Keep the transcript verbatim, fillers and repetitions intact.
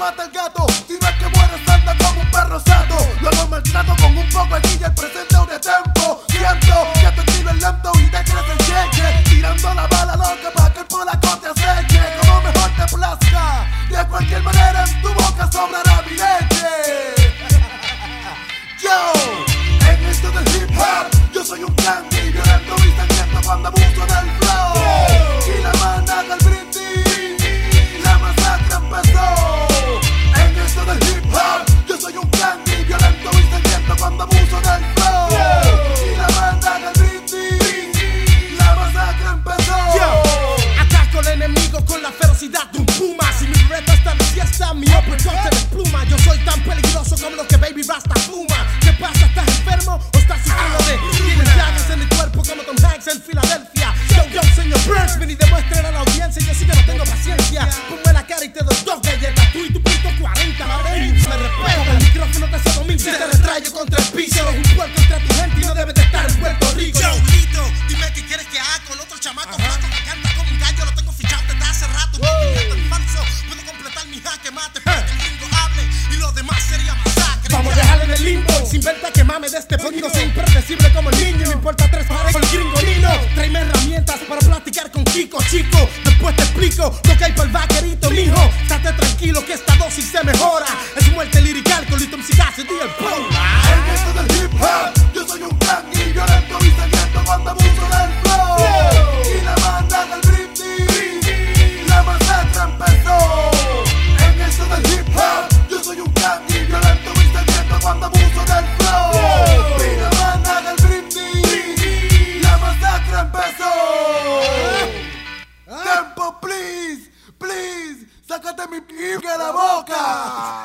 mata el gato. Si no es que mueres, anda como un perro sato. Luego maltrato con un poco de guilla, el presente o de tempo. Siento que tu estilo es lento y te crees el cheque. Tirando la bala loca para que el polaco te aceche. Como mejor te plazca. De cualquier manera en tu boca sobrará mi leche. Yo, en esto del hip hop, yo soy un candy violento y sangriento cuando abuso del flow. Y la banda del brindis, la masacre empezó. En esto del hip hop, yo soy un candy violento y sangriento cuando abuso del flow. Y la banda del brindis, la masacre empezó. Yo ataco al enemigo con la ferocidad de un puma. Si mi reto está de fiesta, mi uppercut se despluma. Yo soy tan peligroso como lo que Baby Rasta fuma. ¿Qué pasa? ¿Estás enfermo o estás sufriendo de tienes llagas en el cuerpo como Tom Hanks en Filadelfia? Yo, yo, señor Burns, ven y demuestren a la audiencia. Yo sí que no tengo paciencia. Ponme la cara y te doy dos galletas. Tú y tu punto cuarenta, ven, me respeto. El micrófono te sodomina, si te retrayo contra el piso. Eres un puerco contra tu gente y no debes de estar en Puerto Rico. Yo, Lito, dime qué quieres que haga con otro chamaco flaco que canta como un gallo. Lo tengo fichado desde hace rato. No te en falso. Puedo completar mi jaque mate para que el gringo hable y lo demás sería masacre. Vamos a dejarle en el limbo. Se inventa que mame de este ponido. Soy impredecible como el niño. Me importa tres pares con el gringo Nino. Tráeme herramientas para platicar con Kiko, chico. Después te explico lo que hay para el vaquerito, mijo. Estate tranquilo que esta dosis se mejora. Es muerte lirical con Little Mzigasi y el Paula. En esto del hip hop, yo soy un candy violento y sangriento cuando abuso del flow. Y la banda del brindis, la masacre empezó. En esto del hip hop, yo soy un candy violento y sangriento cuando abuso del flow. Y la banda del brindis, la masacre empezó. Tempo, please, please, sácate mi pique de la boca.